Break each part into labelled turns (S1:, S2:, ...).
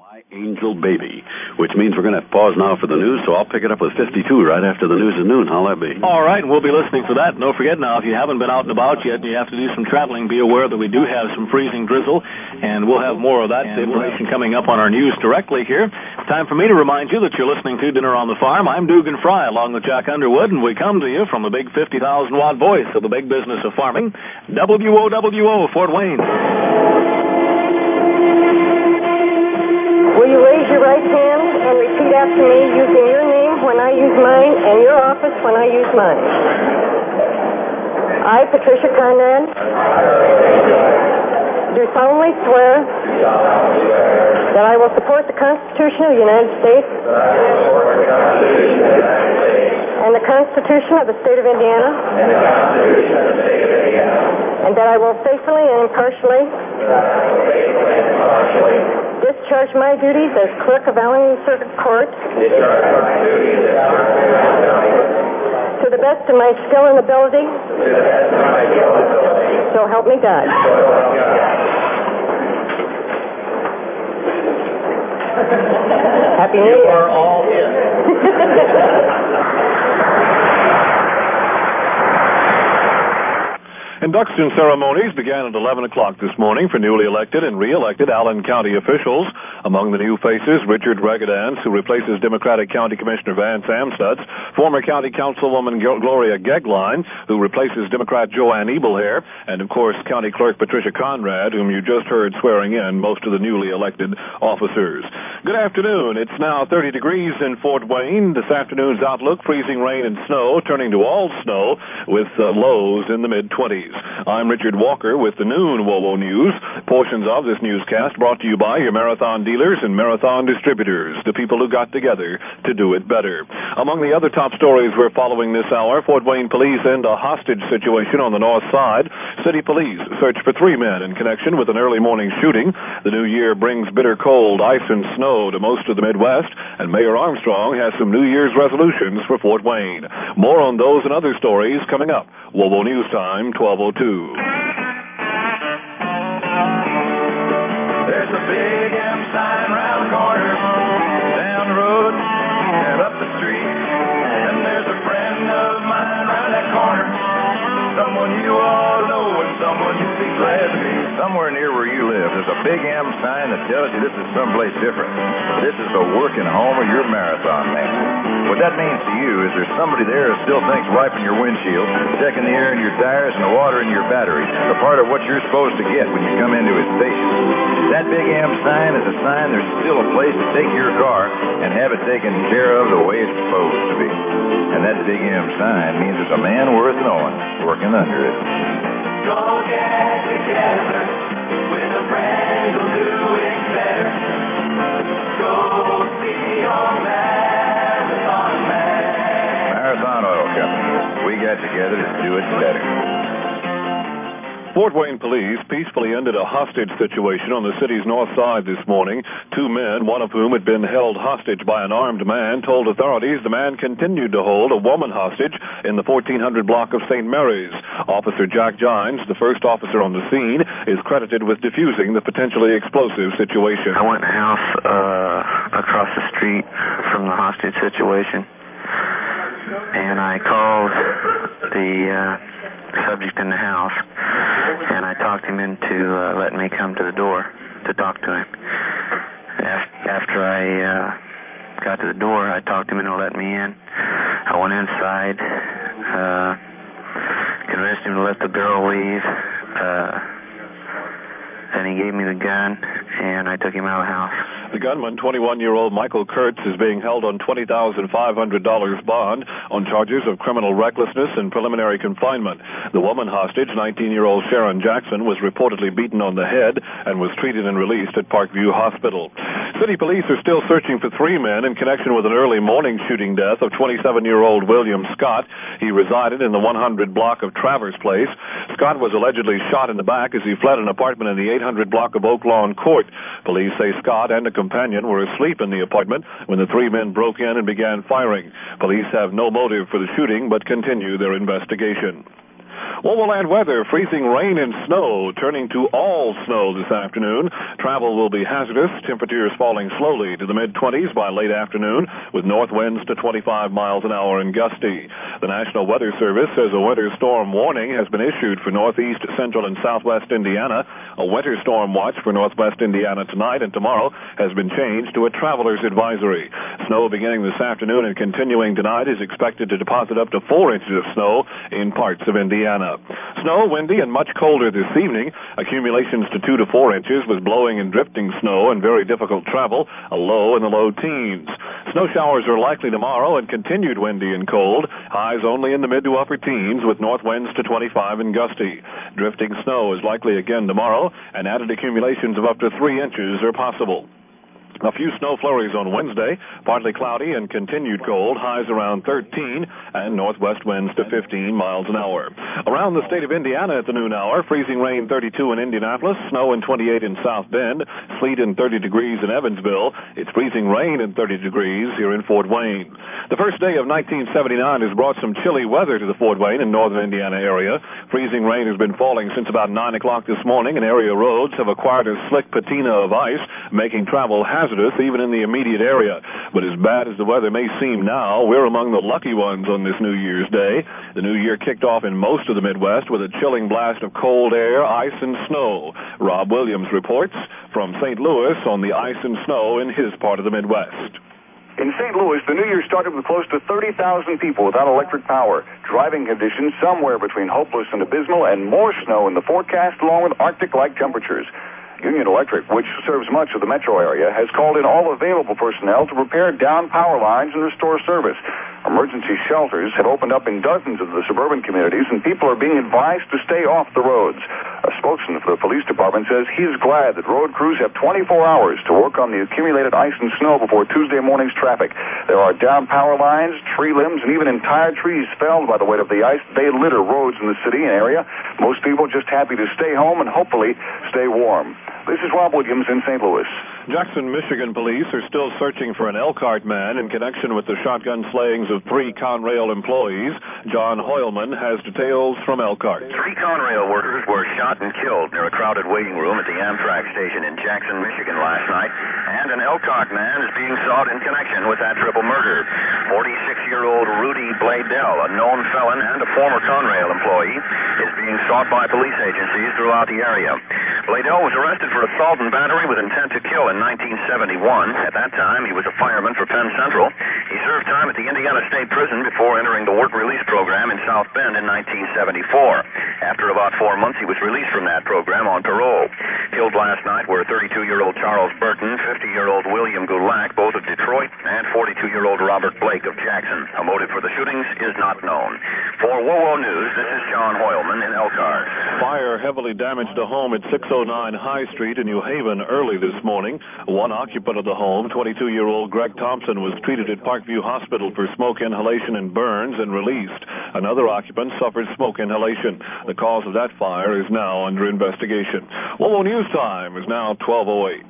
S1: My Angel Baby, which means we're going to have to pause now for the news, so I'll pick it up with 52 right after the news at noon. How'll that be?
S2: All right, and we'll be listening for that. And don't forget now, if you haven't been out and about yet and you have to do some traveling, be aware that we do have some freezing drizzle, and we'll have more of that information coming up on our news directly here. Time for me to remind you that you're listening to Dinner on the Farm. I'm Dugan Fry along with Jack Underwood, and we come to you from the big 50,000-watt voice of the big business of farming, WOWO, Fort Wayne.
S3: Will you raise your right hand and repeat after me using your name when I use mine and your office when I use mine? I, Patricia Conrad, do solemnly swear that I will support the Constitution of the United States and the Constitution of the State of Indiana, and that I will faithfully and impartially discharge my duties as clerk of Allen Circuit Court to the best of my skill and ability. So help me God. Happy New Year.
S2: You are all in. Induction ceremonies began at 11 o'clock this morning for newly elected and re-elected Allen County officials. Among the new faces, Richard Regadance, who replaces Democratic County Commissioner Vance Amstutz, former County Councilwoman Gloria Gegline, who replaces Democrat Joanne Ebelhair, and, of course, County Clerk Patricia Conrad, whom you just heard swearing in most of the newly elected officers. Good afternoon. It's now 30 degrees in Fort Wayne. This afternoon's outlook, freezing rain and snow, turning to all snow with lows in the mid-20s. I'm Richard Walker with the noon WOWO News. Portions of this newscast brought to you by your Marathon dealers and Marathon distributors, the people who got together to do it better. Among the other top stories we're following this hour, Fort Wayne police end a hostage situation on the north side. City police search for 3 men in connection with an early morning shooting. The new year brings bitter cold, ice, and snow to most of the Midwest, and Mayor Armstrong has some New Year's resolutions for Fort Wayne. More on those and other stories coming up. WOWO News Time, 12:02.
S4: There's a big M sign round the corner, down the road and up the street. And there's a friend of mine round that corner, someone you all know and someone you'd be glad to meet. Somewhere near where you live, there's a big M sign that tells you this is someplace different. This is the working home of your marathon man. What that means to you is there's somebody there who still thinks wiping your windshield, checking the air in your tires, and the water in your batteries are part of what you're supposed to get when you come into his station. That big M sign is a sign there's still a place to take your car and have it taken care of the way it's supposed to be. And that big M sign means there's a man worth knowing working under it.
S5: Go get together with a friend who'll do it better. Go see your Marathon man.
S4: Marathon Oil Company. We got together to do it better.
S2: Fort Wayne police peacefully ended a hostage situation on the city's north side this morning. 2 men, one of whom had been held hostage by an armed man, told authorities the man continued to hold a woman hostage in the 1400 block of St. Mary's. Officer Jack Gines, the first officer on the scene, is credited with defusing the potentially explosive situation.
S6: I went in the house across the street from the hostage situation, and I called the subject in the house, and I talked him into letting me come to the door to talk to him. After I got to the door, I talked him into letting me in. I went inside, convinced him to let the girl leave, and he gave me the gun, and I took him out of the house.
S2: The gunman, 21-year-old Michael Kurtz, is being held on $20,500 bond on charges of criminal recklessness and preliminary confinement. The woman hostage, 19-year-old Sharon Jackson, was reportedly beaten on the head and was treated and released at Parkview Hospital. City police are still searching for 3 men in connection with an early morning shooting death of 27-year-old William Scott. He resided in the 100 block of Travers Place. Scott was allegedly shot in the back as he fled an apartment in the 800 block of Oak Lawn Court. Police say Scott and a companion were asleep in the apartment when the 3 men broke in and began firing. Police have no motive for the shooting but continue their investigation. Overland weather, freezing rain and snow, turning to all snow this afternoon. Travel will be hazardous, temperatures falling slowly to the mid-20s by late afternoon, with north winds to 25 miles an hour and gusty. The National Weather Service says a winter storm warning has been issued for northeast, central, and southwest Indiana. A winter storm watch for northwest Indiana tonight and tomorrow has been changed to a traveler's advisory. Snow beginning this afternoon and continuing tonight is expected to deposit up to 4 inches of snow in parts of Indiana. Snow, windy, and much colder this evening. Accumulations to 2 to 4 inches with blowing and drifting snow and very difficult travel, a low in the low teens. Snow showers are likely tomorrow and continued windy and cold. Highs only in the mid to upper teens with north winds to 25 and gusty. Drifting snow is likely again tomorrow, and added accumulations of up to 3 inches are possible. A few snow flurries on Wednesday, partly cloudy and continued cold, highs around 13, and northwest winds to 15 miles an hour. Around the state of Indiana at the noon hour, freezing rain 32 in Indianapolis, snow and 28 in South Bend, sleet and 30 degrees in Evansville. It's freezing rain and 30 degrees here in Fort Wayne. The first day of 1979 has brought some chilly weather to the Fort Wayne and northern Indiana area. Freezing rain has been falling since about 9 o'clock this morning, and area roads have acquired a slick patina of ice, making travel hazardous even in the immediate area. But as bad as the weather may seem now, we're among the lucky ones on this New Year's Day. The new year kicked off in most of the Midwest with a chilling blast of cold air, ice, and snow. Rob Williams reports from St. Louis on the ice and snow in his part of the Midwest.
S7: In St. Louis, the new year started with close to 30,000 people without electric power. Driving conditions somewhere between hopeless and abysmal, and more snow in the forecast along with Arctic-like temperatures. Union Electric, which serves much of the metro area, has called in all available personnel to repair down power lines and restore service. Emergency shelters have opened up in dozens of the suburban communities, and people are being advised to stay off the roads. A spokesman for the police department says he is glad that road crews have 24 hours to work on the accumulated ice and snow before Tuesday morning's traffic. There are down power lines, tree limbs, and even entire trees felled by the weight of the ice. They litter roads in the city and area. Most people just happy to stay home and hopefully stay warm. This is Rob Williams in St. Louis.
S2: Jackson, Michigan police are still searching for an Elkhart man in connection with the shotgun slayings of 3 Conrail employees. John Hoylman has details from Elkhart.
S8: 3 Conrail workers were shot and killed near a crowded waiting room at the Amtrak station in Jackson, Michigan last night, and an Elkhart man is being sought in connection with that triple murder. 46-year-old Rudy Bladell, a known felon and a former Conrail employee, is being sought by police agencies throughout the area. Bladell was arrested for assault and battery with intent to kill in 1971. At that time, he was a fireman for Penn Central. He served time at the Indiana State Prison before entering the work release program in South Bend in 1974. After about 4 months, he was released from that program on parole. Killed last night were 32-year-old Charles Burton, 50-year-old William Gulak, both of Detroit, and 42-year-old Robert Blake of Jackson. A motive for the shootings is not known. For WOWO News, this is John Hoylman in Elkhart.
S2: Fire heavily damaged a home at 609 High Street in New Haven early this morning. One occupant of the home, 22-year-old Greg Thompson, was treated at Parkview Hospital for smoke inhalation and burns and released. Another occupant suffered smoke inhalation. The cause of that fire is now under investigation. WOWO News Time is now 12:08.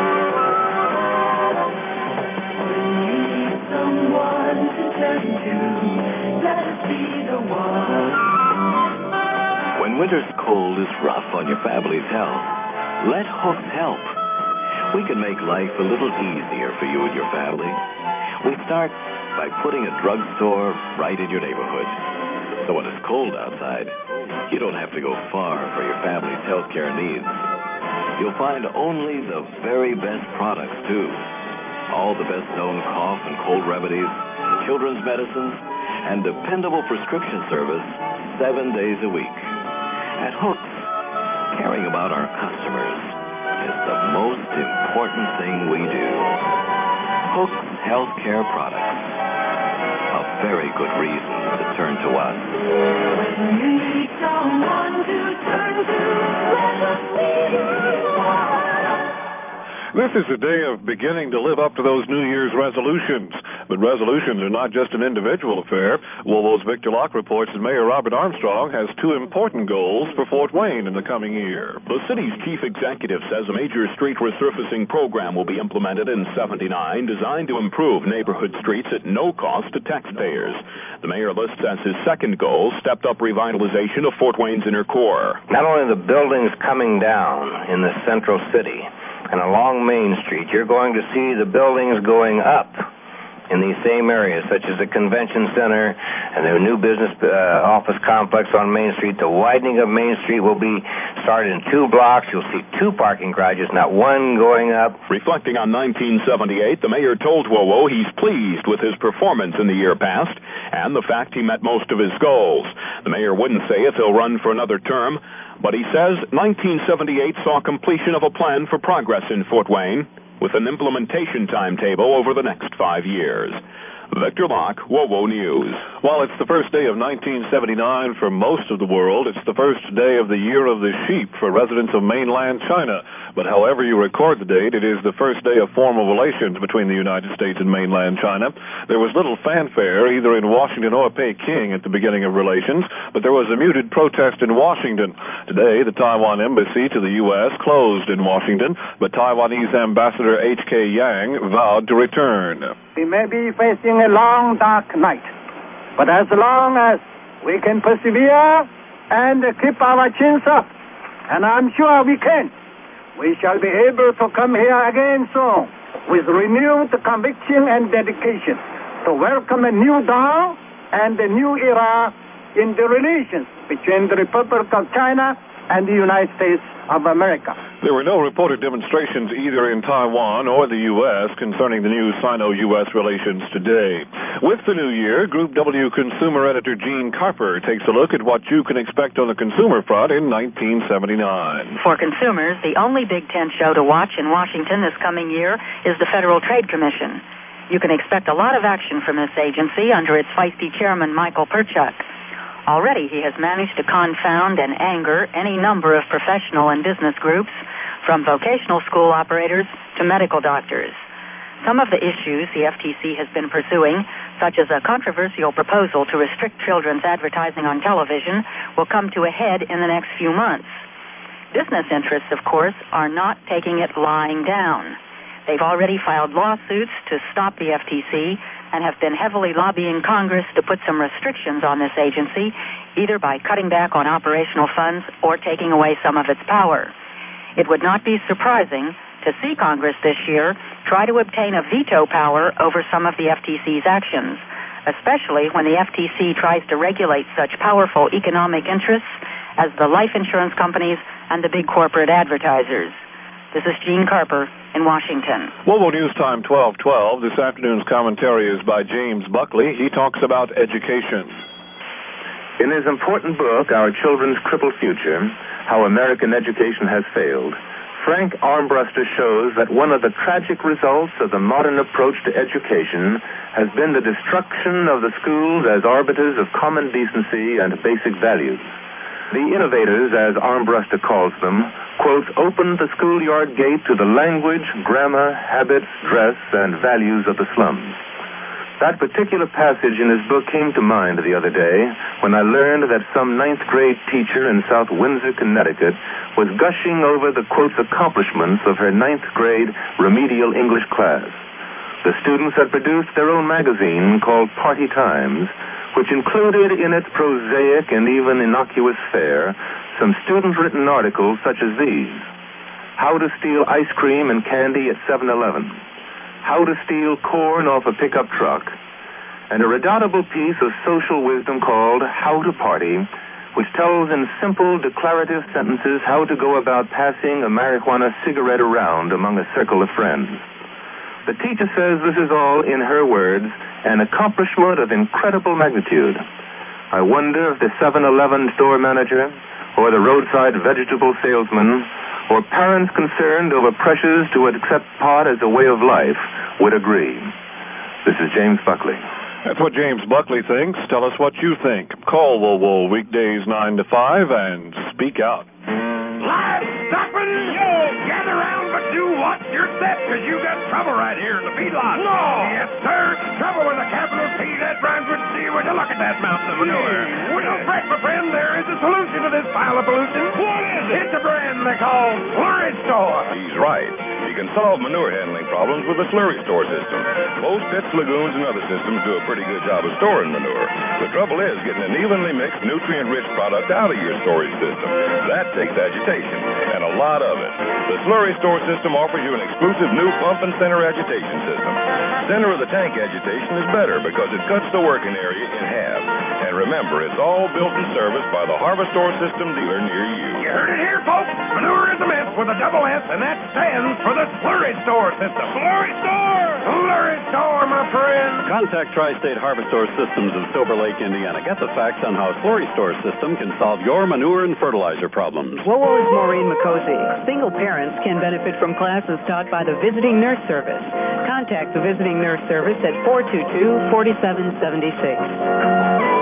S9: When winter's cold is rough on your family's health, let Hooks help. We can make life a little easier for you and your family. We start by putting a drugstore right in your neighborhood. So when it's cold outside, you don't have to go far for your family's health care needs. You'll find only the very best products, too. All the best-known cough and cold remedies, children's medicines, and dependable prescription service 7 days a week. At Hooks, caring about our customers is the most important thing we do. Hooks Healthcare Products. A very good reason to turn to us.
S5: When you need someone to turn to, let us be the one.
S2: This is a day of beginning to live up to those New Year's resolutions. But resolutions are not just an individual affair. WOWO's Victor Locke reports that Mayor Robert Armstrong has two important goals for Fort Wayne in the coming year.
S10: The city's chief executive says a major street resurfacing program will be implemented in 79 designed to improve neighborhood streets at no cost to taxpayers. The mayor lists as his second goal stepped-up revitalization of Fort Wayne's inner core.
S11: Not only the buildings coming down in the central city and along Main Street, you're going to see the buildings going up in these same areas, such as the convention center and the new business office complex on Main Street. The widening of Main Street will be started in 2 blocks. You'll see 2 parking garages, not one going up.
S10: Reflecting on 1978, the mayor told WOWO he's pleased with his performance in the year past and the fact he met most of his goals. The mayor wouldn't say if he'll run for another term, but he says 1978 saw completion of a plan for progress in Fort Wayne, with an implementation timetable over the next 5 years. Victor Locke, WOWO News.
S2: While it's the first day of 1979 for most of the world, it's the first day of the Year of the Sheep for residents of mainland China. But however you record the date, it is the first day of formal relations between the United States and mainland China. There was little fanfare either in Washington or Peking at the beginning of relations, but there was a muted protest in Washington. Today, the Taiwan embassy to the U.S. closed in Washington, but Taiwanese Ambassador H.K. Yang vowed to return.
S12: We may be facing a long, dark night, but as long as we can persevere and keep our chins up, and I'm sure we can, we shall be able to come here again soon with renewed conviction and dedication to welcome a new dawn and a new era in the relations between the Republic of China and the United States of America.
S2: There were no reported demonstrations either in Taiwan or the U.S. concerning the new Sino-U.S. relations today. With the new year, Group W consumer editor Gene Carper takes a look at what you can expect on the consumer front in 1979.
S13: For consumers, the only Big Tent show to watch in Washington this coming year is the Federal Trade Commission. You can expect a lot of action from this agency under its feisty chairman, Michael Perchuk. Already, he has managed to confound and anger any number of professional and business groups, from vocational school operators to medical doctors. Some of the issues the FTC has been pursuing, such as a controversial proposal to restrict children's advertising on television, will come to a head in the next few months. Business interests, of course, are not taking it lying down. They've already filed lawsuits to stop the FTC and have been heavily lobbying Congress to put some restrictions on this agency, either by cutting back on operational funds or taking away some of its power. It would not be surprising to see Congress this year try to obtain a veto power over some of the FTC's actions, especially when the FTC tries to regulate such powerful economic interests as the life insurance companies and the big corporate advertisers. This is Gene Carper in Washington.
S2: WOWO News Time 12:12. This afternoon's commentary is by James Buckley. He talks about education.
S14: In his important book, Our Children's Crippled Future, How American Education Has Failed, Frank Armbruster shows that one of the tragic results of the modern approach to education has been the destruction of the schools as arbiters of common decency and basic values. The innovators, as Armbruster calls them, quote, opened the schoolyard gate to the language, grammar, habits, dress, and values of the slums. That particular passage in his book came to mind the other day when I learned that some 9th grade teacher in South Windsor, Connecticut, was gushing over the, quote, accomplishments of her 9th grade remedial English class. The students had produced their own magazine called Party Times, which included in its prosaic and even innocuous fare some student-written articles such as these: How to Steal Ice Cream and Candy at 7-Eleven, How to Steal Corn Off a Pickup Truck, and a redoubtable piece of social wisdom called How to Party, which tells in simple declarative sentences how to go about passing a marijuana cigarette around among a circle of friends. The teacher says this is all, in her words, an accomplishment of incredible magnitude. I wonder if the 7-Eleven store manager, or the roadside vegetable salesman, or parents concerned over pressures to accept pot as a way of life would agree. This is James Buckley.
S2: That's what James Buckley thinks. Tell us what you think. Call WOWO weekdays 9 to 5 and speak out.
S4: Live stopping, gather round but do
S15: what? You're set, because you got trouble right here in the feedlot.
S16: No!
S15: Yes, sir. Trouble with a capital T. That rhymes with C. Would you look at that mountain of manure? Well, don't fret, my friend. There is a solution to this pile of pollution.
S16: What is it?
S15: It's a brand they call Slurry Store.
S17: He's right. You can solve manure handling problems with the Slurry Store system. Most pits, lagoons, and other systems do a pretty good job of storing manure. The trouble is getting an evenly mixed, nutrient-rich product out of your storage system. That takes agitation, and a lot of it. The Slurry Store system offers you an exclusive new pump and center agitation system. Center of the tank agitation is better because it cuts the working area in half. And remember, it's all built and serviced by the Harvestor system dealer near you.
S15: You heard it here, folks. Manure is a mess with a double S, and that stands for the Slurry Store system.
S16: Slurry Store!
S15: Slurry Store, my friend.
S1: Contact Tri-State Harvestor Systems of Silver Lake, Indiana. Get the facts on how Slurry Store system can solve your manure and fertilizer problems.
S18: Hello, is Maureen McCosey. Single parents can benefit from classes taught by the Visiting Nurse Service. Contact the Visiting Nurse Service at 422-4776.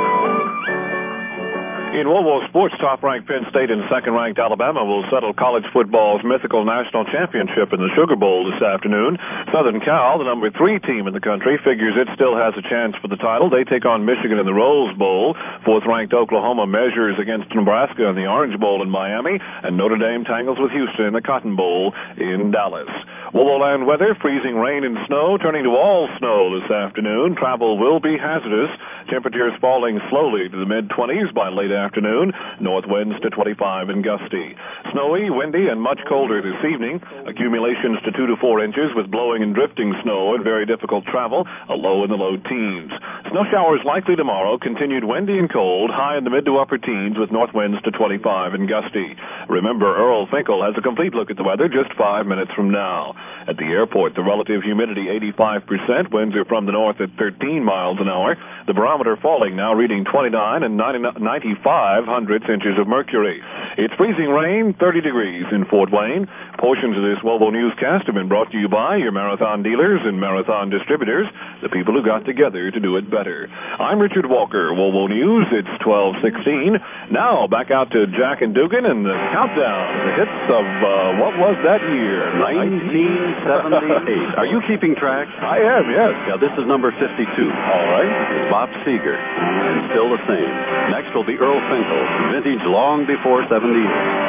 S2: In World War sports, top-ranked Penn State and second-ranked Alabama will settle college football's mythical national championship in the Sugar Bowl this afternoon. Southern Cal, the number 3 team in the country, figures it still has a chance for the title. They take on Michigan in the Rose Bowl. Fourth-ranked Oklahoma measures against Nebraska in the Orange Bowl in Miami, and Notre Dame tangles with Houston in the Cotton Bowl in Dallas. Wovoland weather, freezing rain and snow, turning to all snow this afternoon. Travel will be hazardous. Temperatures falling slowly to the mid-20s by late afternoon. North winds to 25 and gusty. Snowy, windy, and much colder this evening. Accumulations to 2 to 4 inches with blowing and drifting snow and very difficult travel. A low in the low teens. Snow showers likely tomorrow. Continued windy and cold. High in the mid to upper teens with north winds to 25 and gusty. Remember, Earl Finkel has a complete look at the weather just 5 minutes from now. At the airport, the relative humidity 85%. Winds are from the north at 13 miles an hour. The barometer falling now, reading 29 and 95 hundredths inches of mercury. It's freezing rain, 30 degrees in Fort Wayne. Portions of this Wovo newscast have been brought to you by your Marathon dealers and Marathon distributors, the people who got together to do it better. I'm Richard Walker, Wovo News. It's 12:16. Now, back out to Jack and Dugan and the countdown. The hits of, what was that year?
S1: 1978. Are you keeping track?
S2: I am, yes.
S1: Yeah, this is number 52.
S2: All right.
S1: It's Bob Seger, and still the same. Next will be Earl Finkel, vintage long before 78.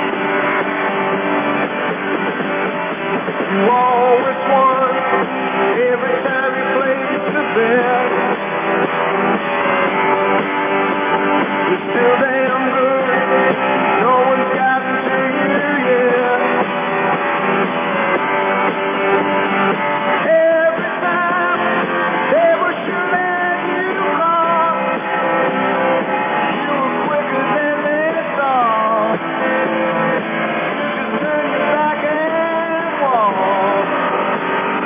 S16: You always won every time you played the best. You're still damn good. No one's gotten to you yet. Every time they were shooting you off, you were quicker than they thought. Just turn your back and walk.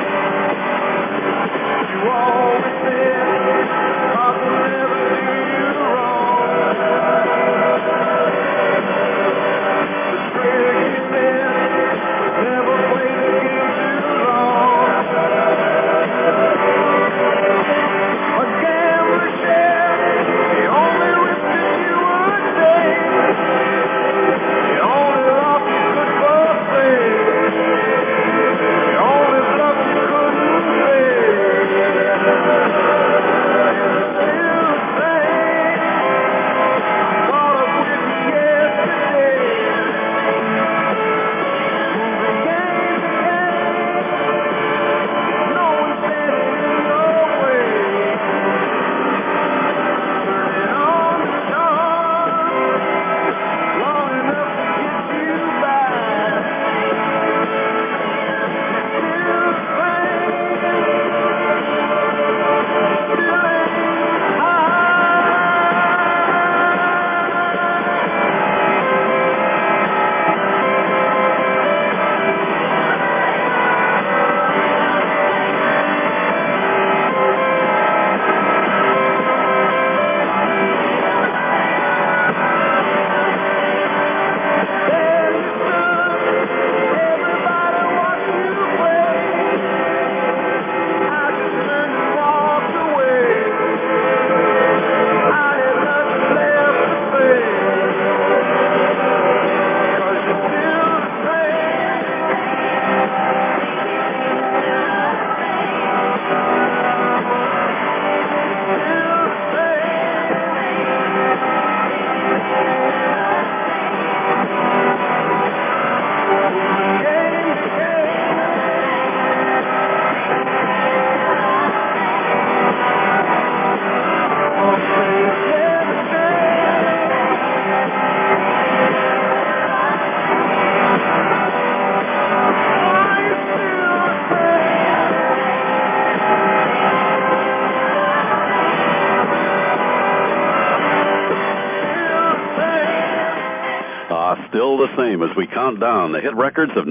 S1: still the same as we count down the hit records of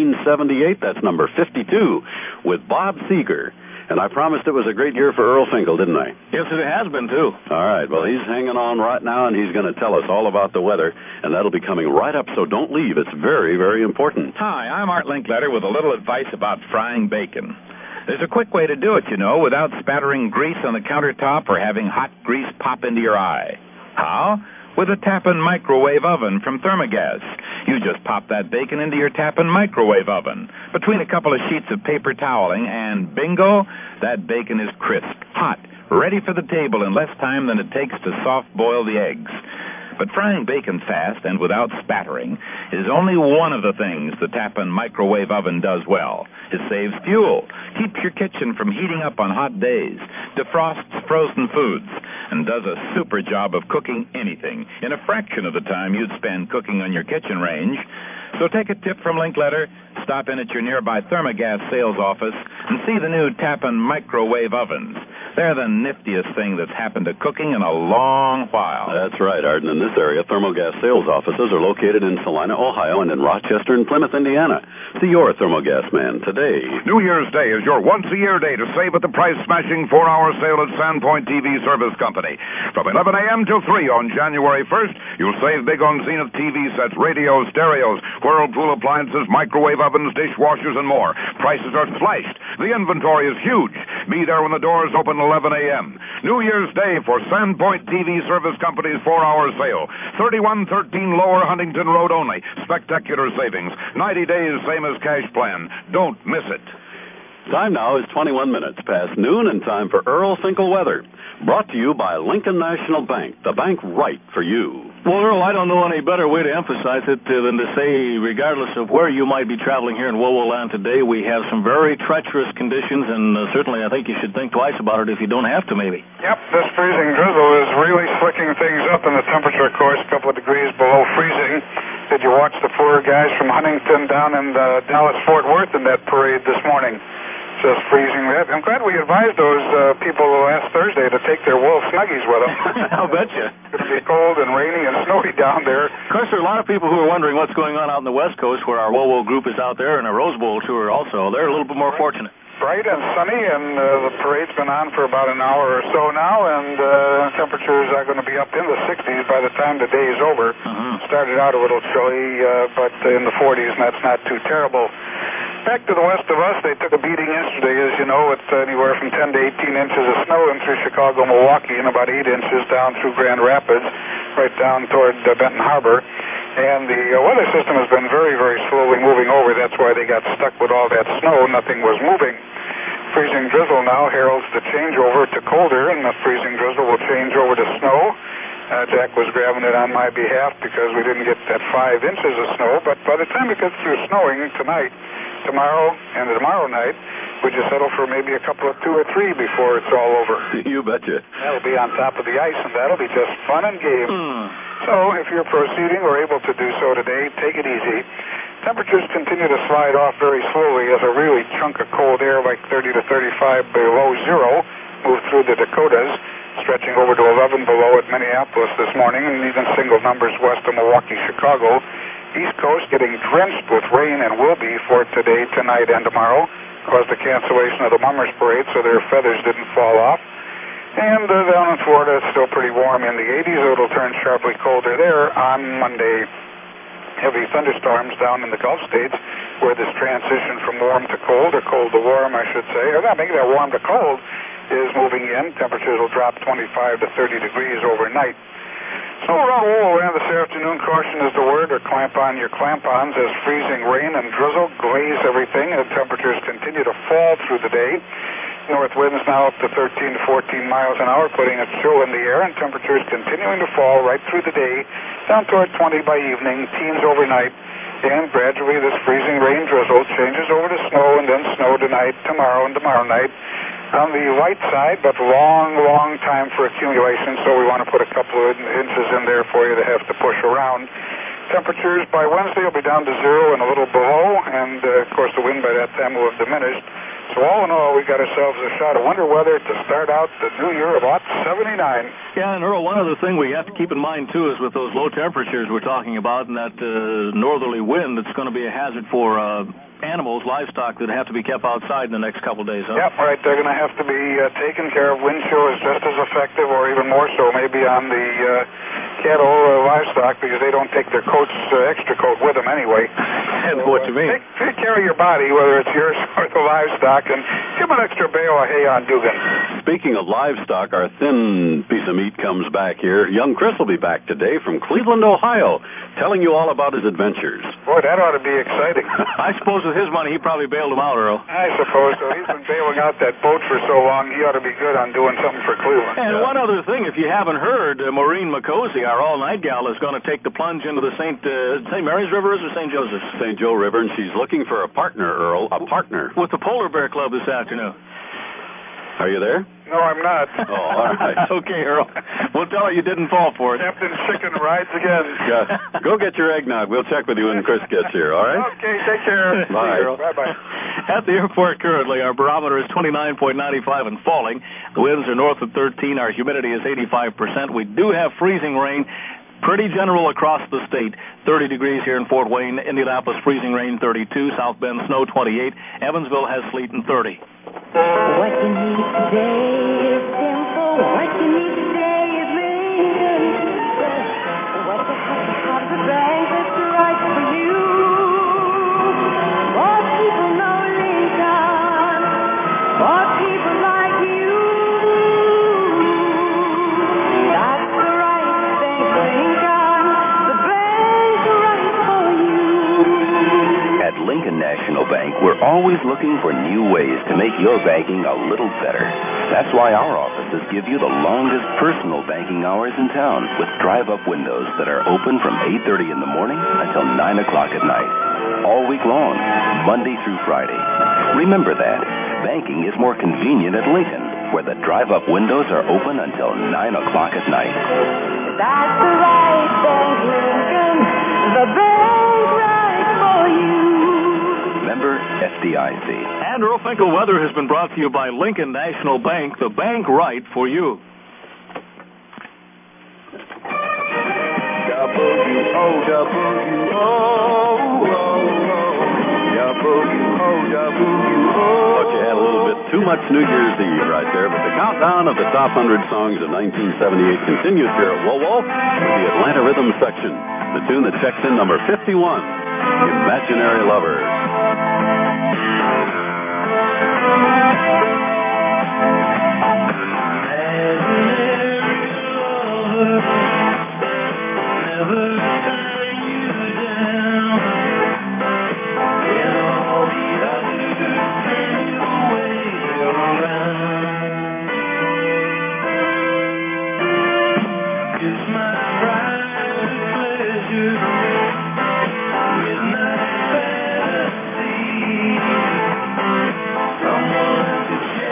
S1: 1978. That's number 52 with Bob Seger. And I promised it was a great year for Earl Finkel, didn't I?
S10: Yes, it has been, too.
S1: All right. Well, he's hanging on right now, and he's going to tell us all about the weather, and that'll be coming right up, so don't leave. It's very, very important.
S19: Hi, I'm Art Linkletter with a little advice about frying bacon. There's a quick way to do it, you know, without spattering grease on the countertop or having hot grease pop into your eye. How? With a Tappan microwave oven from Thermogas. You just pop that bacon into your Tappan microwave oven between a couple of sheets of paper toweling, and bingo, that bacon is crisp, hot, ready for the table in less time than it takes to soft-boil the eggs. But frying bacon fast and without spattering is only one of the things the Tappan microwave oven does well. It saves fuel, keeps your kitchen from heating up on hot days, defrosts frozen foods, and does a super job of cooking anything in a fraction of the time you'd spend cooking on your kitchen range. So take a tip from Linkletter, stop in at your nearby Thermogas sales office, and see the new Tappan microwave ovens. They're the niftiest thing that's happened to cooking in a long while.
S1: That's right, Art. And in this area, Thermogas sales offices are located in Salina, Ohio, and in Rochester and Plymouth, Indiana. See your Thermogas man today.
S15: New Year's Day is your once-a-year day to save at the price-smashing 4-hour sale at Sandpoint TV Service Company. From 11 a.m. till 3 on January 1st, you'll save big on Zenith TV sets, radios, stereos, Whirlpool appliances, microwave ovens, dishwashers, and more. Prices are slashed. The inventory is huge. Be there when the doors open 11 a.m. New Year's Day for Sandpoint TV Service Company's 4-hour sale. 3113 Lower Huntington Road only. Spectacular savings. 90 days, same as cash plan. Don't miss it.
S1: Time now is 21 minutes past noon, and time for Earl Finkel weather. Brought to you by Lincoln National Bank, the bank right for you.
S10: Well, Earl, I don't know any better way to emphasize it than to say, regardless of where you might be traveling here in WoWo land today, we have some very treacherous conditions, and certainly I think you should think twice about it if you don't have to, maybe.
S20: Yep, this freezing drizzle is really slicking things up, and the temperature, of course, a couple of degrees below freezing. Did you watch the poor guys from Huntington down in Dallas-Fort Worth in that parade this morning? Just freezing. I'm glad we advised those people last Thursday to take their wool snuggies with them.
S10: I'll bet you.
S20: It's going to be cold and rainy and snowy down there.
S10: Of course, there are a lot of people who are wondering what's going on out in the West Coast, where our WoWo group is out there, and a Rose Bowl tour also. They're a little bit more fortunate.
S20: Bright and sunny, and the parade's been on for about an hour or so now, and temperatures are going to be up in the 60s by the time the day is over. Started out a little chilly, but in the 40s, and that's not too terrible. Back to the west of us, they took a beating yesterday, as you know, with anywhere from 10 to 18 inches of snow in through Chicago, Milwaukee, and about 8 inches down through Grand Rapids, right down toward Benton Harbor. And the weather system has been very, very slowly moving over. That's why they got stuck with all that snow. Nothing was moving. Freezing drizzle now heralds the changeover to colder, and the freezing drizzle will change over to snow. Jack was grabbing it on my behalf because we didn't get that 5 inches of snow. But by the time it gets through snowing tonight, tomorrow, and tomorrow night, we just settle for maybe a couple of 2 or 3 before it's all over.
S1: You betcha.
S20: That'll be on top of the ice, and that'll be just fun and game. So if you're proceeding or able to do so today, take it easy. Temperatures continue to slide off very slowly as a really chunk of cold air, like 30 to 35 below zero, moves through the Dakotas, stretching over to 11 below at Minneapolis this morning, and even single numbers west of Milwaukee, Chicago. East Coast getting drenched with rain and will be for today, tonight, and tomorrow. Caused the cancellation of the Mummers Parade, so their feathers didn't fall off. And down in Florida, it's still pretty warm in the 80s. It'll turn sharply colder there on Monday. Heavy thunderstorms down in the Gulf states, where this transition from warm to cold, or cold to warm, I should say, or not maybe that warm to cold, is moving in. Temperatures will drop 25 to 30 degrees overnight. So around WoWo this afternoon, caution is the word, or clamp on your clamp-ons, as freezing rain and drizzle glaze everything, and temperatures continue to fall through the day. North winds now up to 13 to 14 miles an hour, putting a chill in the air, and temperatures continuing to fall right through the day, down toward 20 by evening, teens overnight, and gradually this freezing rain drizzle changes over to snow, and then snow tonight, tomorrow, and tomorrow night. On the light side, but long, long time for accumulation, so we want to put a couple of inches in there for you to have to push around. Temperatures by Wednesday will be down to 0 and a little below, and of course the wind by that time will have diminished. So all in all, we got ourselves a shot of winter weather to start out the new year of '79.
S2: Yeah, and Earl, one other thing we have to keep in mind, too, is with those low temperatures we're talking about and that northerly wind, it's going to be a hazard for animals, livestock, that have to be kept outside in the next couple of days, huh?
S20: Yep, right. They're going to have to be taken care of. Wind chill is just as effective or even more so maybe on the cattle livestock because they don't take their coats, extra coat with them anyway.
S2: That's what you mean.
S20: Take care of your body, whether it's yours or the livestock, and give them an extra bale of hay on Dugan.
S1: Speaking of livestock, our thin piece of meat comes back here. Young Chris will be back today from Cleveland, Ohio, telling you all about his adventures.
S20: Boy, that ought to be exciting.
S2: I suppose with his money, he probably bailed him out, Earl.
S20: I suppose so. He's been bailing out that boat for so long, he ought to be good on doing something for Cleveland.
S2: And one other thing, if you haven't heard, Maureen McCosey, our all-night gal, is going to take the plunge into the St. Mary's River or St. Joseph's?
S1: St. Joe River, and she's looking for a partner, Earl, a partner.
S2: With the Polar Bear Club this afternoon.
S1: Are you there?
S20: No, I'm not.
S1: Oh, all right.
S2: Okay, Earl. We'll tell her you didn't fall for it.
S20: Captain Chicken rides again.
S1: Yeah. Go get your eggnog. We'll check with you when Chris gets here, all right?
S20: Okay, take care.
S1: Bye.
S20: Bye-bye.
S2: At the airport currently, our barometer is 29.95 and falling. The winds are north of 13. Our humidity is 85%. We do have freezing rain. Pretty general across the state. 30 degrees here in Fort Wayne. Indianapolis, freezing rain, 32. South Bend, snow, 28. Evansville has sleet and 30.
S5: What you need today is simple. What you need today is Lincoln Express. What you have to have the bank that's right for you. More people know Lincoln. More people like you. That's the right bank, Lincoln. The bank right for you.
S21: At Lincoln National Bank, we're always looking for new ways to make your banking a little better. That's why our offices give you the longest personal banking hours in town with drive-up windows that are open from 8:30 in the morning until 9 o'clock at night. All week long, Monday through Friday. Remember that. Banking is more convenient at Lincoln, where the drive-up windows are open until 9 o'clock at night.
S5: That's the right bank, Lincoln. The bank right for you.
S21: Member FDIC.
S2: And Earl Finkel weather has been brought to you by Lincoln National Bank, the bank right for you.
S1: Thought you had a little bit too much New Year's Eve right there, but the countdown of the top 100 songs of 1978 continues here at WOWO with the Atlanta Rhythm section. The tune that checks in number 51, Imaginary Lovers.
S16: Someone to share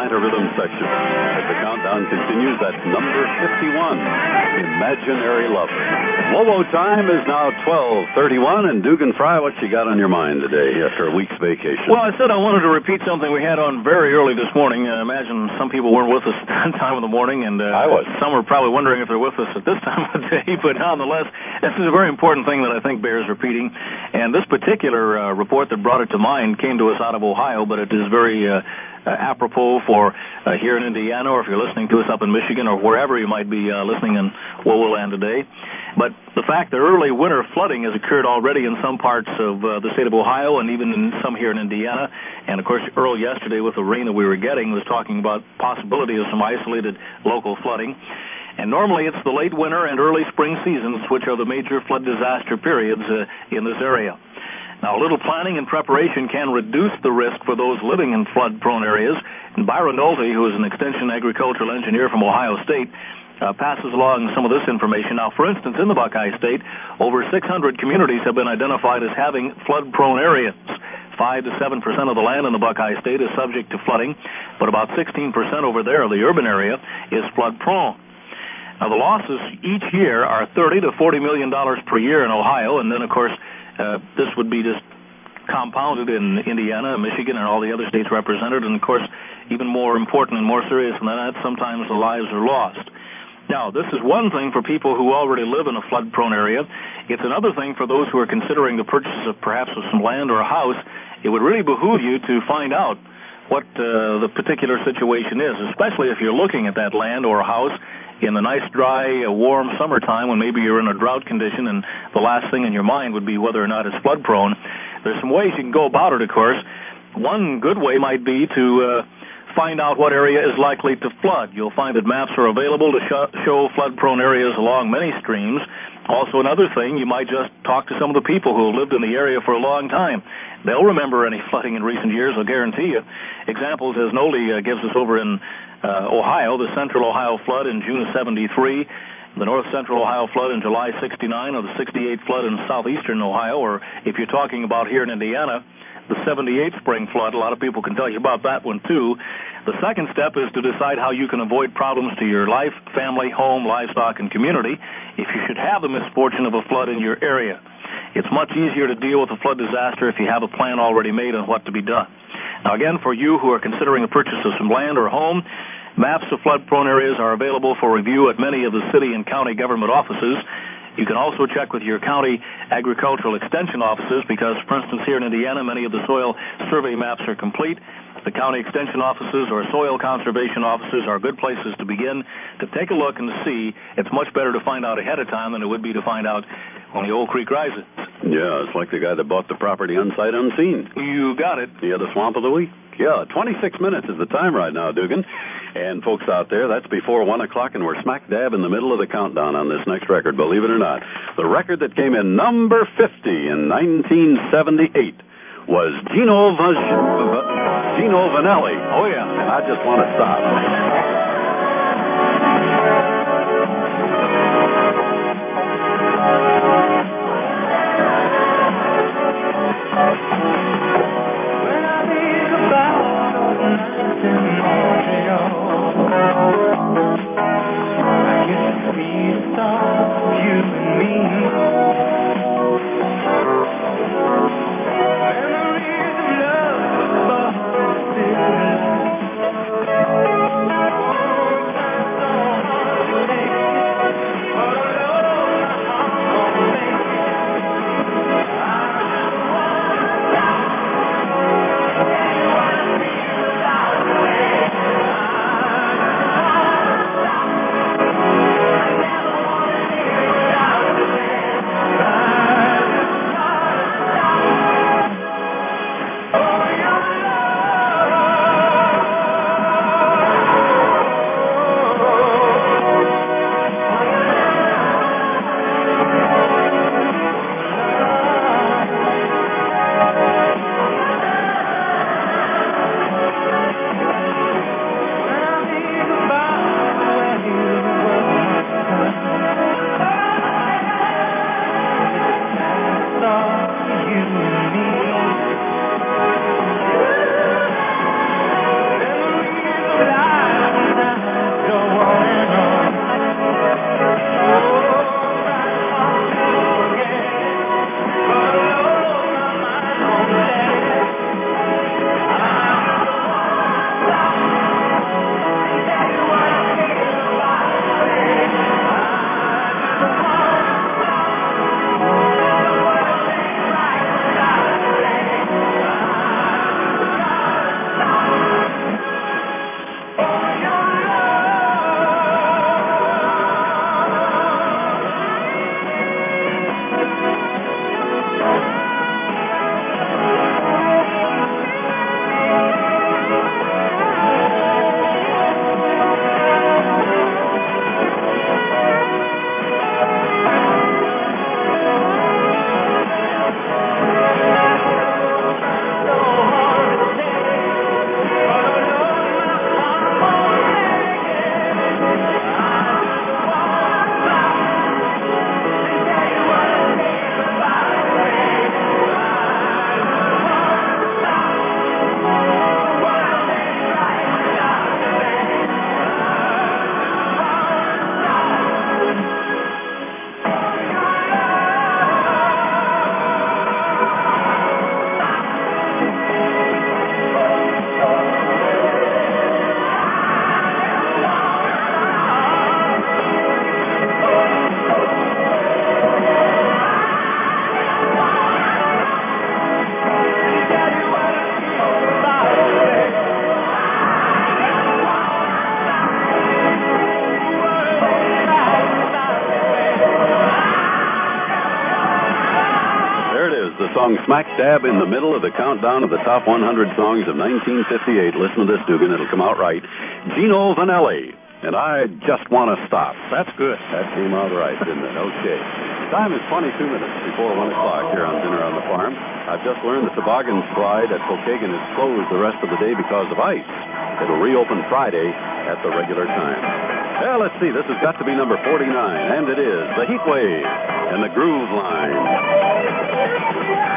S1: Atlanta Rhythm section. As the countdown continues, that's number 51, Imaginary Lover. Whoa time is now 12:31, and Dugan Fry, what you got on your mind today after a week's vacation?
S3: Well, I said I wanted to repeat something we had on very early this morning. Imagine some people weren't with us at that time of the morning, and
S1: I was.
S3: Some are probably wondering if they're with us at this time of the day, but nonetheless, this is a very important thing that I think bears repeating. And this particular report that brought it to mind came to us out of Ohio, but it is very apropos for here in Indiana, or if you're listening to us up in Michigan, or wherever you might be listening in Whoa Land today. But the fact that early winter flooding has occurred already in some parts of the state of Ohio, and even in some here in Indiana. And, of course, Earl yesterday with the rain that we were getting was talking about possibility of some isolated local flooding. And normally it's the late winter and early spring seasons which are the major flood disaster periods in this area. Now, a little planning and preparation can reduce the risk for those living in flood-prone areas. And Byron Nolte, who is an extension agricultural engineer from Ohio State, passes along some of this information. Now, for instance, in the Buckeye State, over 600 communities have been identified as having flood-prone areas. 5 to 7% of the land in the Buckeye State is subject to flooding, but about 16% over there, the urban area, is flood-prone. Now, the losses each year are $30 to $40 million per year in Ohio, and then, of course, this would be just compounded in Indiana, Michigan, and all the other states represented, and, of course, even more important and more serious than that, sometimes the lives are lost. Now, this is one thing for people who already live in a flood-prone area. It's another thing for those who are considering the purchase of perhaps of some land or a house. It would really behoove you to find out what the particular situation is, especially if you're looking at that land or a house in the nice, dry, warm summertime when maybe you're in a drought condition and the last thing in your mind would be whether or not it's flood-prone. There's some ways you can go about it, of course. One good way might be to find out what area is likely to flood. You'll find that maps are available to show flood-prone areas along many streams. Also, another thing, you might just talk to some of the people who have lived in the area for a long time. They'll remember any flooding in recent years, I'll guarantee you. Examples, as Nolte gives us over in Ohio, the Central Ohio flood in June of 73, the North Central Ohio flood in July 69, or the 68 flood in southeastern Ohio, or if you're talking about here in Indiana, the 78 spring flood. A lot of people can tell you about that one, too. The second step is to decide how you can avoid problems to your life, family, home, livestock, and community if you should have the misfortune of a flood in your area. It's much easier to deal with a flood disaster if you have a plan already made on what to be done. Now, again, for you who are considering the purchase of some land or a home, maps of flood-prone areas are available for review at many of the city and county government offices. You can also check with your county agricultural extension offices because, for instance, here in Indiana, many of the soil survey maps are complete. The county extension offices or soil conservation offices are good places to begin to take a look and to see. It's much better to find out ahead of time than it would be to find out when the old creek rises.
S1: Yeah, it's like the guy that bought the property unsight unseen.
S3: You got it.
S1: Yeah, the swamp of the week. Yeah, 26 minutes is the time right now, Dugan. And folks out there, that's before 1 o'clock, and we're smack dab in the middle of the countdown on this next record, believe it or not. The record that came in number 50 in 1978 was Gino Vanelli.
S3: Oh, yeah.
S1: And I just want to stop. song smack dab in the middle of the countdown of the top 100 songs of 1958. Listen to this, Dugan. It'll come out right. Gino Vanelli, and I Just Want to Stop.
S3: That's good.
S1: That came out right, didn't it? Okay. Time is 22 minutes before 1 o'clock here on Dinner on the Farm. I've just learned the toboggan slide at Pokagon is closed the rest of the day because of ice. It'll reopen Friday at the regular time. Well, let's see. This has got to be number 49, and it is the Heat Wave and the Groove Line.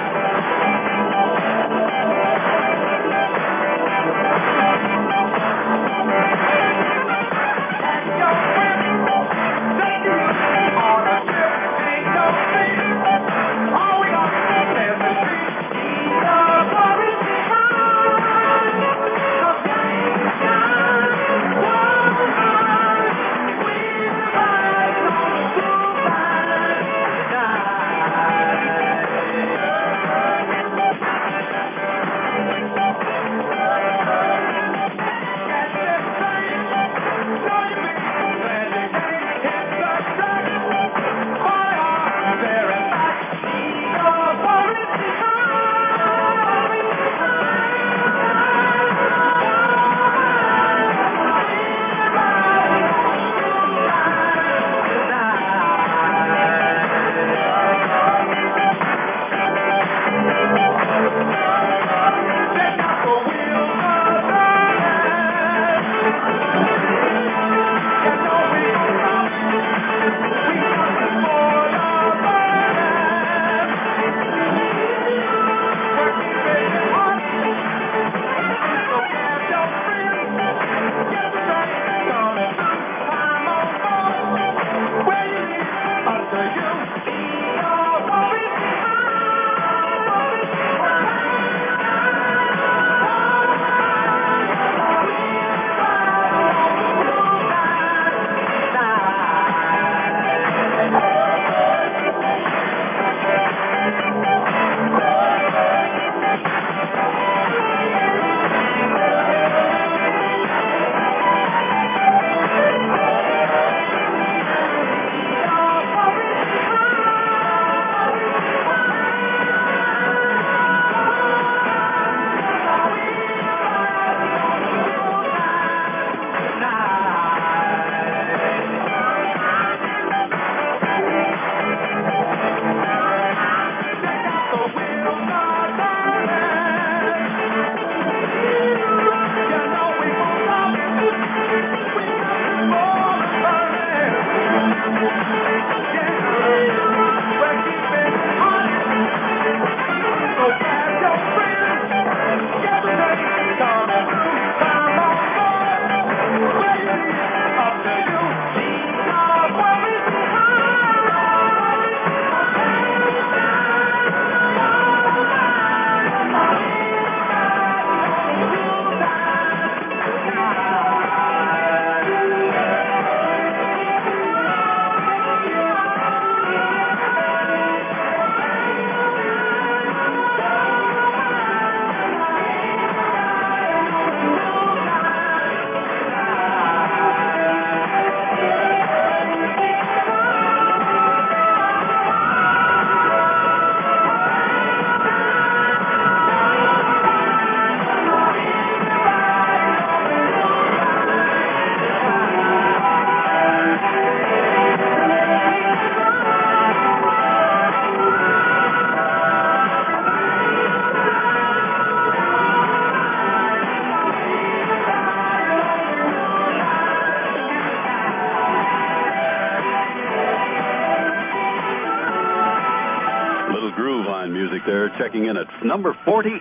S1: Checking in at number 48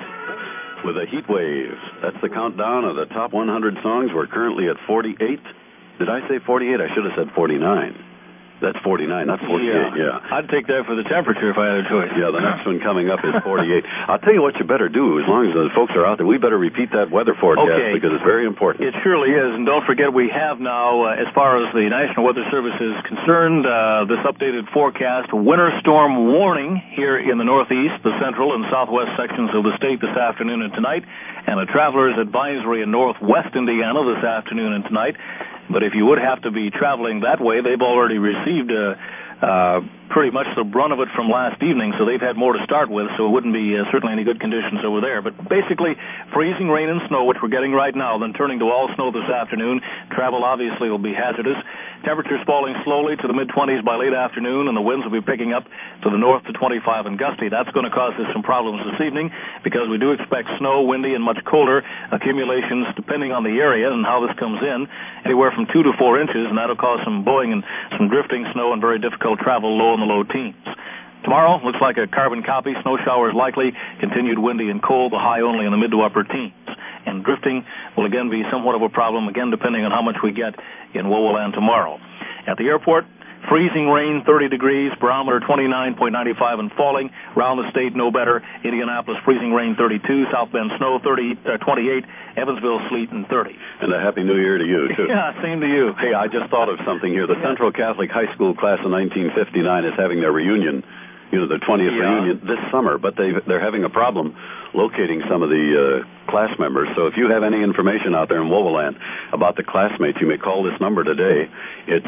S1: with a Heat Wave. That's the countdown of the top 100 songs. We're currently at 48. Did I say 48? I should have said 49. That's 49, not 48, yeah.
S3: I'd take that for the temperature if I had a choice.
S1: Yeah, the next one coming up is 48. I'll tell you what you better do. As long as the folks are out there, we better repeat that weather forecast because it's very important.
S3: It surely is. And don't forget, we have now, as far as the National Weather Service is concerned, this updated forecast, winter storm warning here in the northeast, the central and southwest sections of the state this afternoon and tonight, and a traveler's advisory in northwest Indiana this afternoon and tonight. But if you would have to be traveling that way, they've already received pretty much the brunt of it from last evening, so they've had more to start with, so it wouldn't be certainly any good conditions over there. But basically, freezing rain and snow, which we're getting right now, then turning to all snow this afternoon. Travel obviously will be hazardous. Temperatures falling slowly to the mid-20s by late afternoon, and the winds will be picking up to the north to 25 and gusty. That's going to cause us some problems this evening because we do expect snow, windy, and much colder accumulations depending on the area and how this comes in, anywhere from 2 to 4 inches, and that'll cause some blowing and some drifting snow and very difficult travel low in the low teens. Tomorrow looks like a carbon copy. Snow showers likely, continued windy and cold, the high only in the mid to upper teens. And drifting will again be somewhat of a problem, again depending on how much we get in Wowoland tomorrow. At the airport, freezing rain, 30 degrees, barometer 29.95 and falling. Around the state, no better. Indianapolis, freezing rain, 32. South Bend, snow, 28. Evansville, sleet, and 30.
S1: And a Happy New Year to you, too.
S3: Yeah, same to you.
S1: Hey, I just thought of something here. The Central Catholic High School class of 1959 is having their reunion, their 20th reunion this summer, but they're having a problem locating some of the class members. So if you have any information out there in Wowoland about the classmates, you may call this number today. It's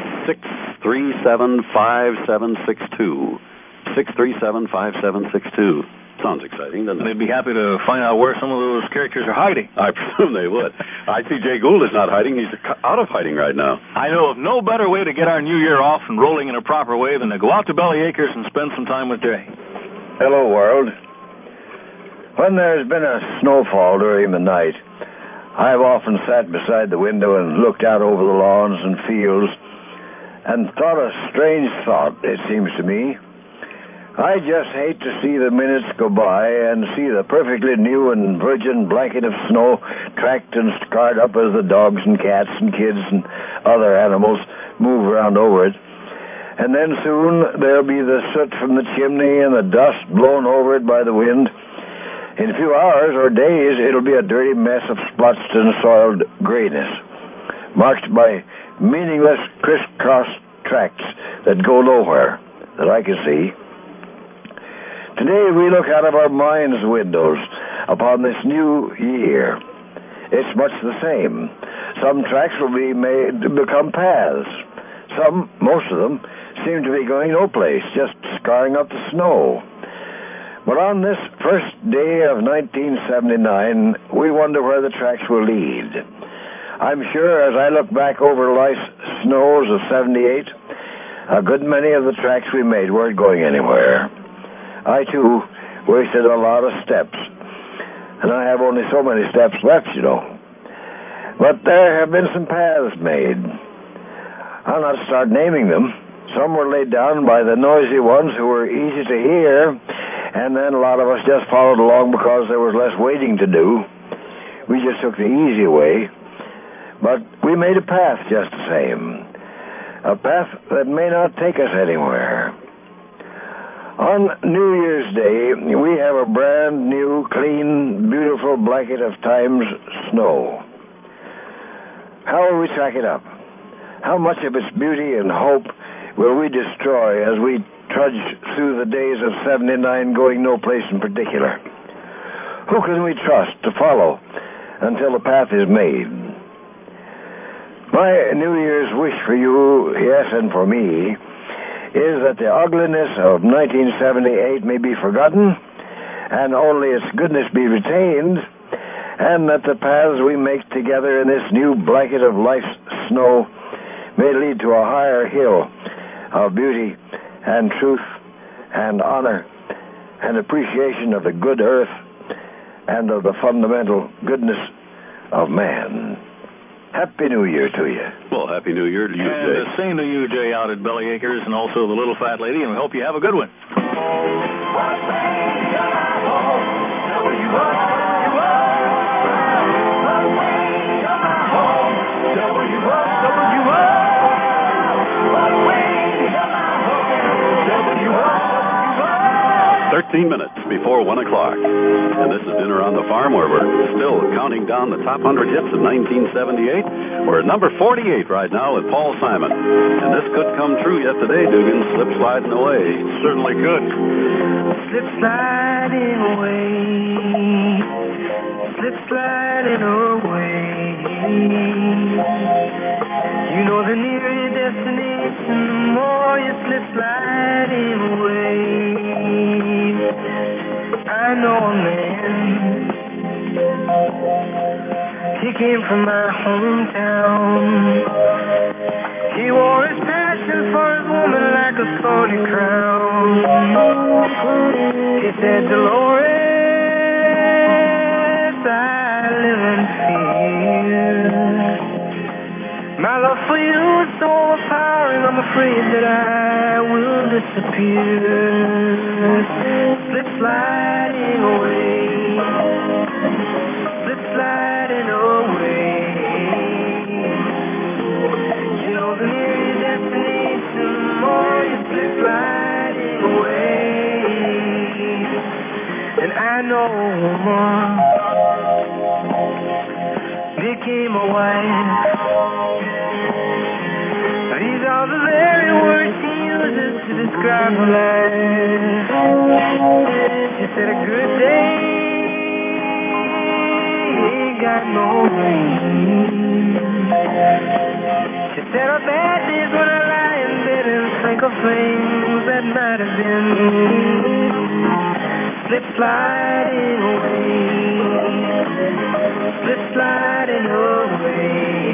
S1: 637-5762. 637-5762. Sounds exciting, doesn't it?
S3: They'd be happy to find out where some of those characters are hiding.
S1: I presume they would. I see Jay Gould is not hiding. He's out of hiding right now.
S3: I know of no better way to get our new year off and rolling in a proper way than to go out to Bellyacres and spend some time with Jay.
S6: Hello, world. When there's been a snowfall during the night, I've often sat beside the window and looked out over the lawns and fields and thought a strange thought, it seems to me. I just hate to see the minutes go by and see the perfectly new and virgin blanket of snow tracked and scarred up as the dogs and cats and kids and other animals move around over it. And then soon there'll be the soot from the chimney and the dust blown over it by the wind. In a few hours or days, it'll be a dirty mess of splotched and soiled grayness, marked by meaningless crisscross tracks that go nowhere, that I can see. Today we look out of our minds' windows upon this new year. It's much the same. Some tracks will be made to become paths. Some, most of them, seem to be going no place, just scarring up the snow. But on this first day of 1979, we wonder where the tracks will lead. I'm sure as I look back over life's snows of 78, a good many of the tracks we made weren't going anywhere. I, too, wasted a lot of steps, and I have only so many steps left, But there have been some paths made. I'll not start naming them. Some were laid down by the noisy ones who were easy to hear, and then a lot of us just followed along because there was less waiting to do. We just took the easy way. But we made a path just the same. A path that may not take us anywhere. On New Year's Day, we have a brand new, clean, beautiful blanket of time's snow. How will we track it up? How much of its beauty and hope will we destroy as we trudge through the days of 79 going no place in particular? Who can we trust to follow until the path is made? My New Year's wish for you, yes, and for me, is that the ugliness of 1978 may be forgotten, and only its goodness be retained, and that the paths we make together in this new blanket of life's snow may lead to a higher hill of beauty and truth and honor and appreciation of the good earth and of the fundamental goodness of man. Happy New Year to you.
S1: Well, Happy New Year to you, Jay.
S3: And the same to you, Jay, out at Bellyacres, and also the little fat lady, and we hope you have a good one.
S1: Minutes before 1 o'clock. And this is Dinner on the Farm, where we're still counting down the top 100 hits of 1978. We're at number 48 right now with Paul Simon. And this could come true yet today, Dugan. Slip sliding away.
S3: Certainly could.
S16: Slip sliding away. Slip sliding away. You know the nearer your destination, more you slip sliding away. I know a man. He came from my hometown. He wore his passion for his woman like a thorny crown. He said, Dolores, I live in fear. My love for you is so overpowering, I'm afraid that I will disappear. Slip sliding away. Slip sliding away. You know the nearer your destination, the more you slip sliding away. And I know a woman became a wife. These are the very words she uses to describe her life. She said a good day ain't got no rain. She said her bad days when I lie in bed and think of things that might have been. Slip sliding away. Slip sliding away.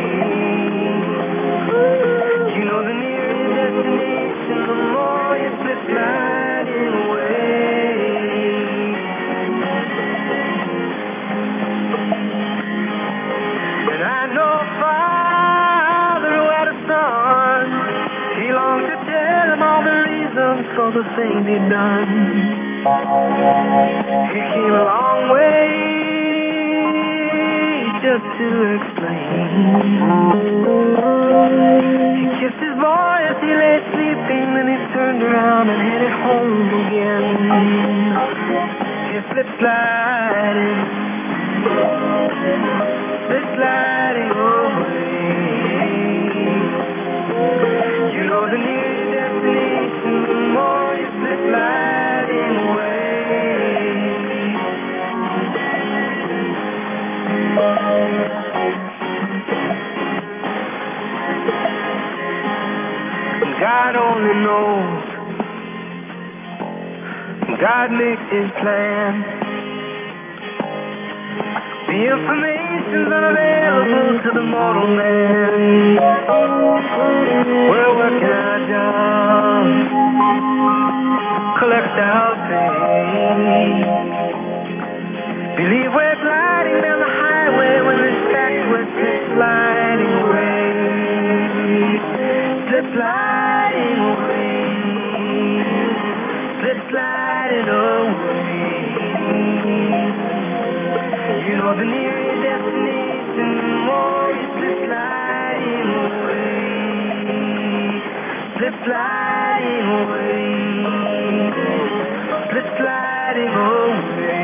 S16: You know the nearer your destination, the more you slip sliding away. And I know a father who had a son. He longed to tell him all the reasons for the things he'd done. He came a long way just to explain. He kissed his boy as he lay sleeping, then he turned around and headed home again. He slipped sliding, slipped sliding away. You know the nearer your destination, the more you slip sliding away. God only knows. God makes his plan. The information's unavailable to the mortal man. We're working our job, collect our pay. Believe we're gliding down the highway when this fact we're slip sliding away. Slip sliding away. Slip sliding away. You know the nearer your destination, the more you slip sliding away. Slip sliding away. Slip sliding away.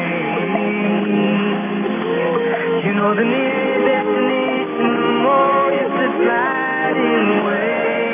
S16: You know the nearer your destination, the more you slip sliding away.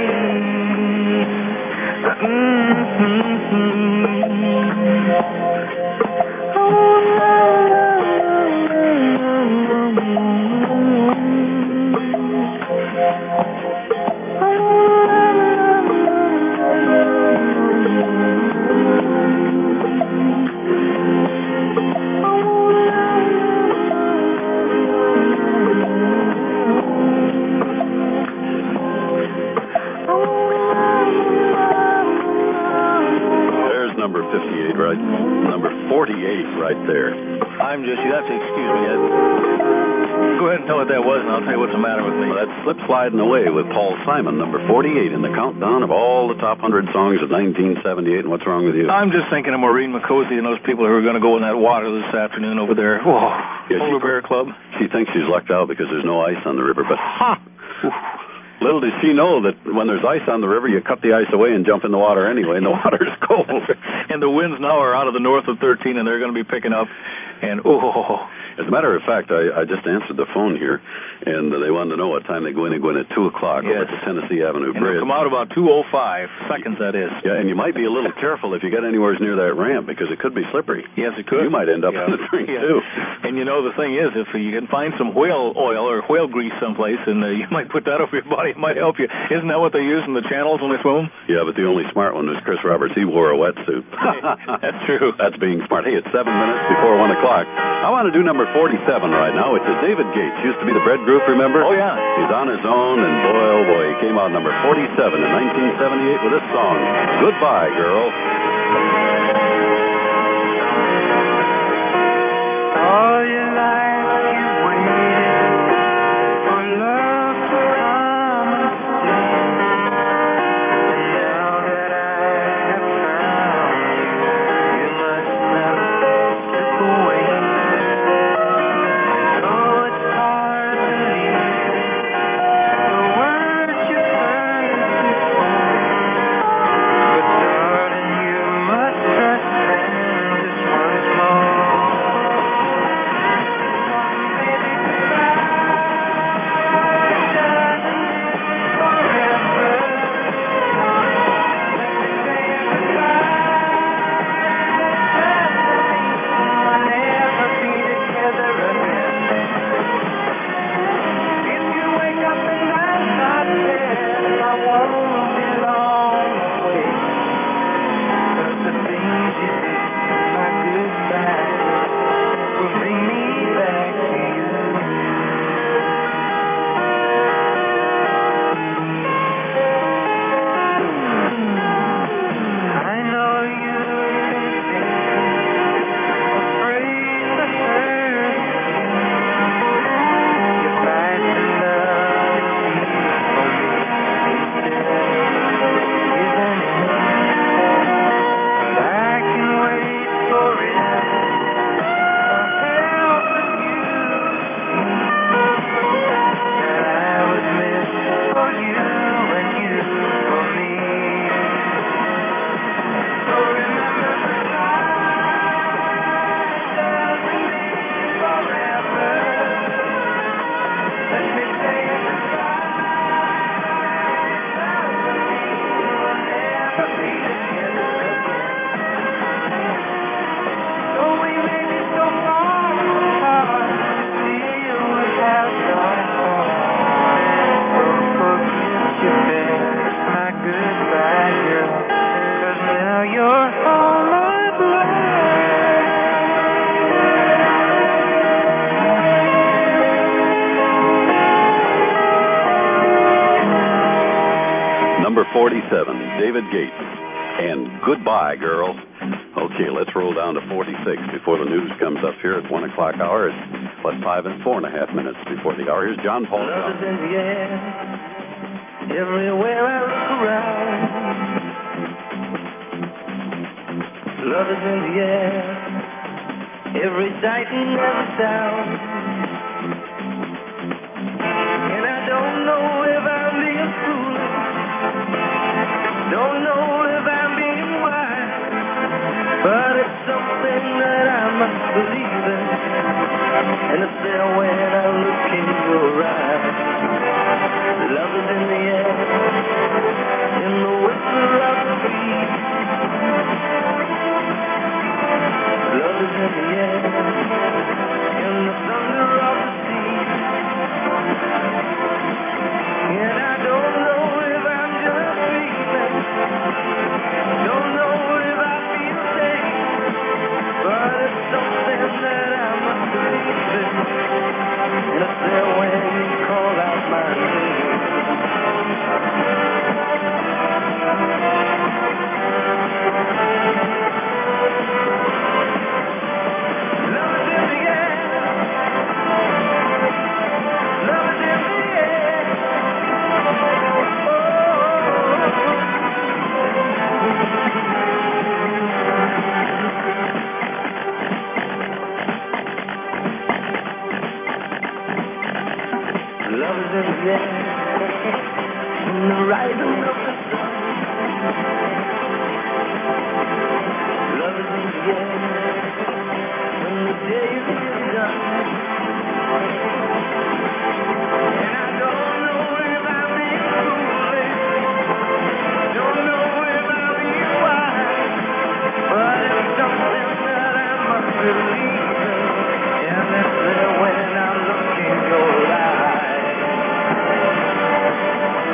S1: Number 58, right? Number 48 right there.
S3: I'm just, you have to excuse me, Ed. Go ahead and tell what that was, and I'll tell you what's the matter with me.
S1: Well, that's Slip Sliding Away with Paul Simon, number 48 in the countdown of all the top 100 songs of 1978. And what's wrong with you?
S3: I'm just thinking of Maureen McCosey and those people who are going to go in that water this afternoon over there. Whoa, Polar Bear Club.
S1: She thinks she's lucked out because there's no ice on the river, but little does she know that when there's ice on the river, you cut the ice away and jump in the water anyway, and the water's cold.
S3: And the winds now are out of the north of 13, and they're going to be picking up. And,
S1: as a matter of fact, I just answered the phone here, and they wanted to know what time they go in. They go in at 2 o'clock over at the Tennessee Avenue Bridge.
S3: They'll come out about 2:05 seconds, that is.
S1: Yeah, and you might be a little careful if you get anywhere near that ramp, because it could be slippery.
S3: Yes, it could.
S1: You might end up in the drink, too.
S3: And you know, the thing is, if you can find some whale oil or whale grease someplace, and you might put that over your body might help you. Isn't that what they use in the channels when they swim?
S1: Yeah, but the only smart one was Chris Roberts. He wore a wetsuit.
S3: That's true.
S1: That's being smart. Hey, it's 7 minutes before 1 o'clock. I want to do number 47 right now, which is David Gates. Used to be the Bread Group, remember?
S3: Oh, yeah.
S1: He's on his own, and boy, oh boy, he came out number 47 in 1978 with this song, Goodbye, Girl.
S16: All your life you've waited for love to come and stay. And now that I have found you, you must never slip away. I know it's hard to leave the words you've heard before, but darling, you must trust them just once more.
S1: Number 47, David Gates, and Goodbye, Girl. Okay, let's roll down to 46 before the news comes up here at 1 o'clock hour. It's 5 and 4.5 minutes before the hour. Here's John Paul.
S16: Love is in the air, everywhere I look around. Love is in the air, every sight and every sound. And I don't know if I'm being foolish, don't know if I'm being wise, but it's something that I must believe in, and it's there when I look in your eyes. Love is in the air, in the whisper of the breeze. Love is in the air, in the thunder of the sea. And I don't know if I'm just dreaming, don't know if I feel safe, but it's something that I must believe in, and it's there when you call out my name. In the rising of the sun, love is in the air when the day is nearly done. And I don't know if I'm being foolish, don't know if I'm being wise, but it's something that I must believe in, and it's there when I look in your eyes.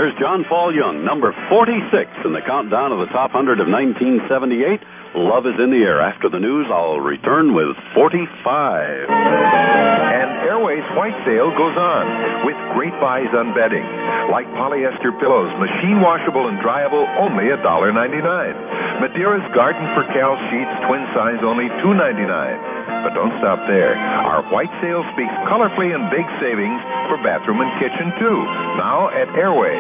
S1: There's John Paul Young, number 46 in the countdown of the top 100 of 1978. Love is in the air. After the news, I'll return with 45.
S7: And Airway's white sale goes on with great buys on bedding. Like polyester pillows, machine washable and dryable, only $1.99. Madeira's Garden Percale sheets, twin size, only $2.99. But don't stop there. Our white sale speaks colorfully and big savings for bathroom and kitchen, too. Now at Airway.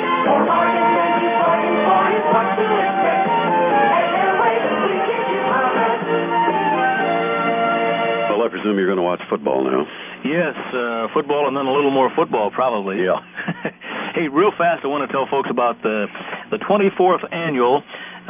S1: Well, I presume you're going to watch football now.
S3: Yes, football and then a little more football, probably.
S1: Yeah.
S3: Hey, real fast, I want to tell folks about the 24th annual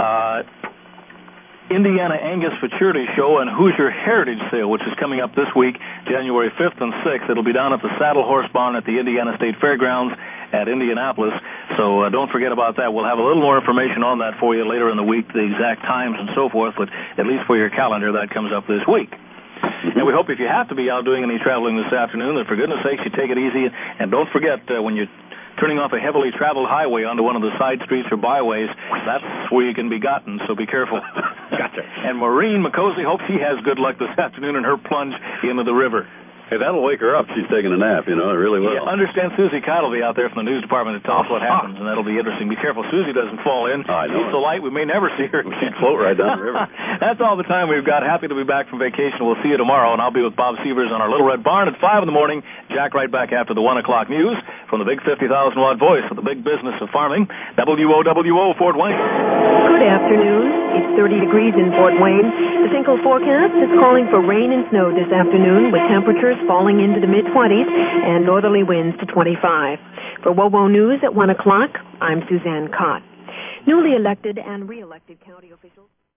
S3: Indiana Angus Futurity Show and Hoosier Heritage Sale, which is coming up this week, January 5th and 6th. It'll be down at the Saddle Horse Barn at the Indiana State Fairgrounds at Indianapolis. So don't forget about that. We'll have a little more information on that for you later in the week, the exact times and so forth, but at least for your calendar, that comes up this week. And we hope if you have to be out doing any traveling this afternoon, that for goodness sakes you take it easy. And don't forget, when you're turning off a heavily traveled highway onto one of the side streets or byways, that's where you can be gotten, so be careful.
S1: Gotcha.
S3: And Maureen McCosey hopes she has good luck this afternoon in her plunge into the river.
S1: Hey, that'll wake her up. She's taking a nap, it really will.
S3: Yeah, understand Susie Kite will be out there from the news department to tell us what happens, and that'll be interesting. Be careful Susie doesn't fall in.
S1: I know.
S3: She's so light we may never see her.
S1: She'd float right down the river.
S3: That's all the time we've got. Happy to be back from vacation. We'll see you tomorrow, and I'll be with Bob Sievers on our Little Red Barn at 5 in the morning. Jack right back after the 1 o'clock news from the big 50,000-watt voice of the big business of farming, WOWO Fort Wayne.
S22: Good afternoon. It's 30 degrees in Fort Wayne. The Tinkle forecast is calling for rain and snow this afternoon with temperatures falling into the mid-20s and northerly winds to 25. For WOWO News at 1 o'clock, I'm Suzanne Cott. Newly elected and re-elected county officials...